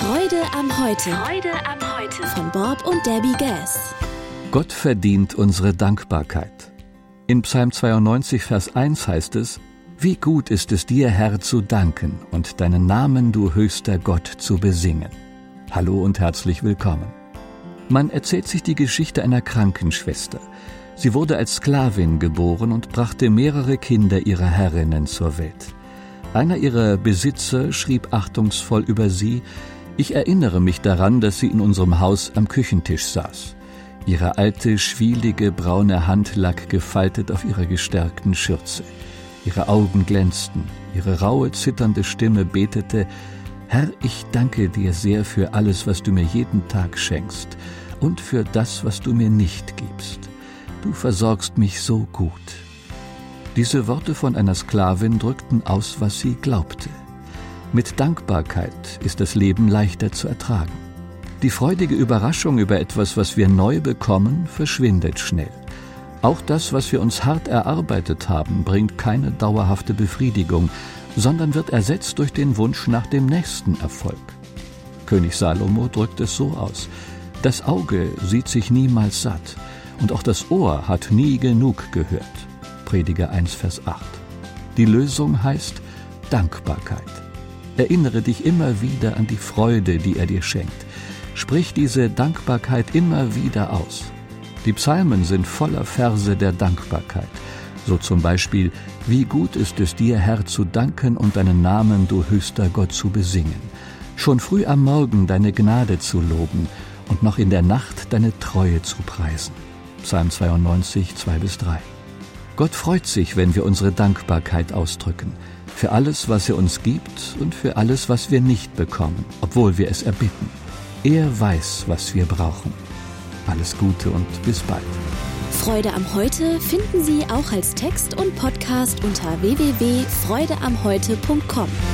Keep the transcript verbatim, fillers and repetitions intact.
Freude am Heute. Freude am Heute. Von Bob und Debbie Gass. Gott verdient unsere Dankbarkeit. In Psalm zweiundneunzig, Vers eins heißt es: Wie gut ist es dir, Herr, zu danken und deinen Namen, du höchster Gott, zu besingen. Hallo und herzlich willkommen. Man erzählt sich die Geschichte einer Krankenschwester. Sie wurde als Sklavin geboren und brachte mehrere Kinder ihrer Herrinnen zur Welt. Einer ihrer Besitzer schrieb achtungsvoll über sie: Ich erinnere mich daran, dass sie in unserem Haus am Küchentisch saß. Ihre alte, schwielige, braune Hand lag gefaltet auf ihrer gestärkten Schürze. Ihre Augen glänzten, ihre raue, zitternde Stimme betete: Herr, ich danke dir sehr für alles, was du mir jeden Tag schenkst und für das, was du mir nicht gibst. Du versorgst mich so gut. Diese Worte von einer Sklavin drückten aus, was sie glaubte. Mit Dankbarkeit ist das Leben leichter zu ertragen. Die freudige Überraschung über etwas, was wir neu bekommen, verschwindet schnell. Auch das, was wir uns hart erarbeitet haben, bringt keine dauerhafte Befriedigung, sondern wird ersetzt durch den Wunsch nach dem nächsten Erfolg. König Salomo drückt es so aus: Das Auge sieht sich niemals satt und auch das Ohr hat nie genug gehört. Prediger eins, Vers acht. Die Lösung heißt Dankbarkeit. Erinnere dich immer wieder an die Freude, die er dir schenkt. Sprich diese Dankbarkeit immer wieder aus. Die Psalmen sind voller Verse der Dankbarkeit. So zum Beispiel: Wie gut ist es dir, Herr, zu danken und deinen Namen, du höchster Gott, zu besingen. Schon früh am Morgen deine Gnade zu loben und noch in der Nacht deine Treue zu preisen. Psalm zweiundneunzig, zwei bis drei. Gott freut sich, wenn wir unsere Dankbarkeit ausdrücken. Für alles, was er uns gibt und für alles, was wir nicht bekommen, obwohl wir es erbitten. Er weiß, was wir brauchen. Alles Gute und bis bald. Freude am Heute finden Sie auch als Text und Podcast unter w w w punkt freude am heute punkt com.